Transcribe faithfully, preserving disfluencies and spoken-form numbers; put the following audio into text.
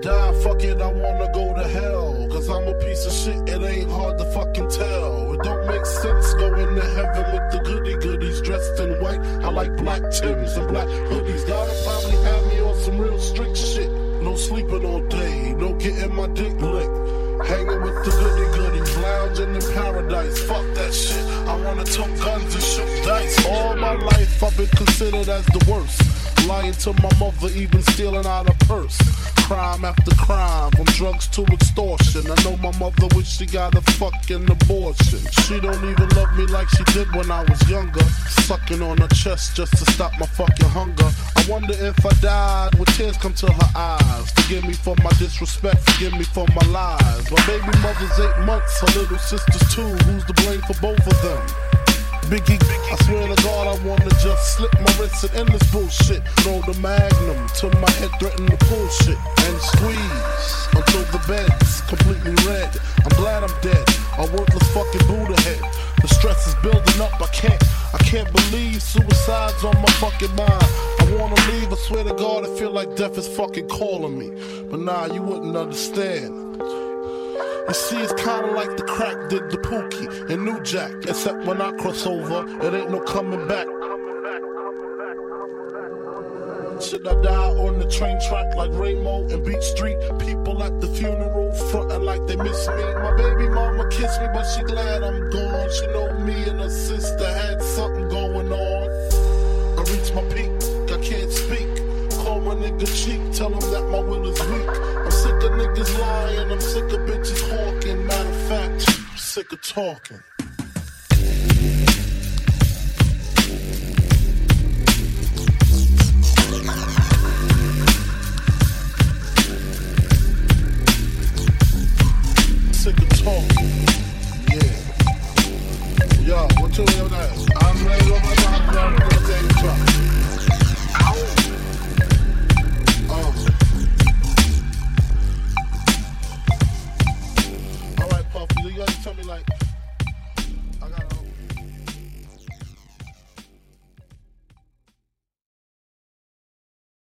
die, fuck it, I wanna go to hell. Cause I'm a piece of shit, it ain't hard to fucking tell. It don't make sense going to heaven with the goody goodies dressed in white. I like black Timbs and black hoodies. Gotta probably have me on some real strict shit. No sleeping all day, no getting my dick licked. Hanging with the goody goodies, lounging in paradise. Fuck that shit, I wanna tote guns and shoot dice. All my life I've been considered as the worst. Lying to my mother, even stealing out a purse. Crime after crime, from drugs to extortion. I know my mother wish she got a fucking abortion. She don't even love me like she did when I was younger. Sucking on her chest just to stop my fucking hunger. I wonder if I died, would tears come to her eyes? Forgive me for my disrespect, forgive me for my lies. My baby mother's eight months, her little sister's two. Who's to blame for both of them? Biggie, I swear to God I wanna just slip my wrist and end this bullshit. Throw the magnum to my head, threaten to pull shit and squeeze until the bed's completely red. I'm glad I'm dead, a worthless fucking Buddha head. The stress is building up, I can't, I can't believe suicide's on my fucking mind. I wanna leave, I swear to God I feel like death is fucking calling me. But nah, you wouldn't understand. You see, it's kinda like the crack did the Pookie and New Jack. Except when I cross over, it ain't no coming back. Should I die on the train track like Rainbow and Beach Street? People at the funeral frontin' like they miss me. My baby mama kissed me, but she glad I'm gone. She know me and her sister had something going on. I reached my peak, I can't speak. Call my nigga cheek, tell him that my will is weak. I'm sick of niggas lying, I'm sick of bitches hawking. Matter of fact, I'm sick of talking. Sick of talking, yeah. Yo, what you hear that? I'm ready on my top, I'm gonna take a truck. You gotta tell me like